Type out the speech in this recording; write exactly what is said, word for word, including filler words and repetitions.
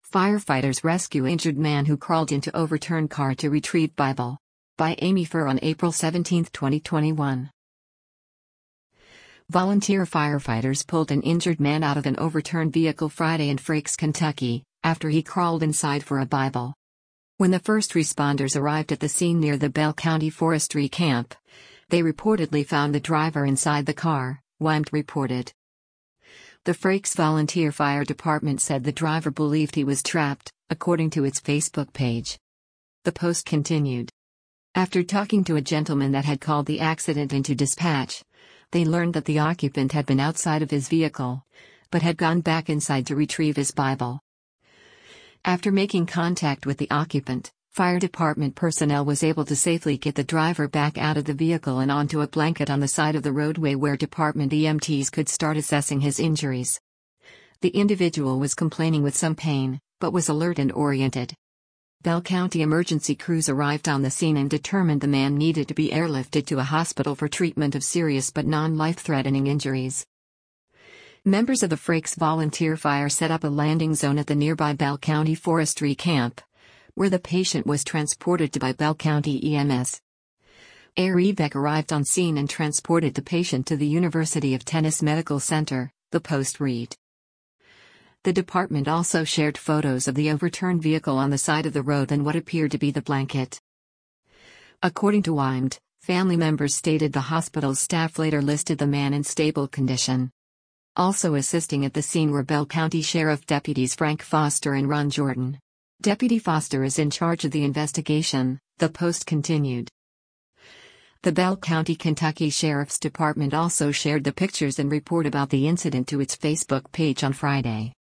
Firefighters rescue injured man who crawled into overturned car to retrieve Bible. By Amy Furr on April seventeenth, twenty twenty-one. Volunteer firefighters pulled an injured man out of an overturned vehicle Friday in Frakes, Kentucky, after he crawled inside for a Bible. When the first responders arrived at the scene near the Bell County Forestry Camp, they reportedly found the driver inside the car, W I M D reported. The Frakes Volunteer Fire Department said the driver believed he was trapped, according to its Facebook page. The post continued. After talking to a gentleman that had called the accident into dispatch, they learned that the occupant had been outside of his vehicle, but had gone back inside to retrieve his Bible. After making contact with the occupant, fire department personnel was able to safely get the driver back out of the vehicle and onto a blanket on the side of the roadway where department E M Ts could start assessing his injuries. The individual was complaining with some pain, but was alert and oriented. Bell County emergency crews arrived on the scene and determined the man needed to be airlifted to a hospital for treatment of serious but non-life-threatening injuries. Members of the Frakes Volunteer Fire set up a landing zone at the nearby Bell County Forestry Camp, where the patient was transported to by Bell County E M S. Air evac arrived on scene and transported the patient to the University of Tennessee Medical Center, the Post read. The department also shared photos of the overturned vehicle on the side of the road and what appeared to be the blanket. According to W I M D, family members stated the hospital's staff later listed the man in stable condition. Also assisting at the scene were Bell County Sheriff Deputies Frank Foster and Ron Jordan. Deputy Foster is in charge of the investigation, the Post continued. The Bell County, Kentucky Sheriff's Department also shared the pictures and report about the incident to its Facebook page on Friday.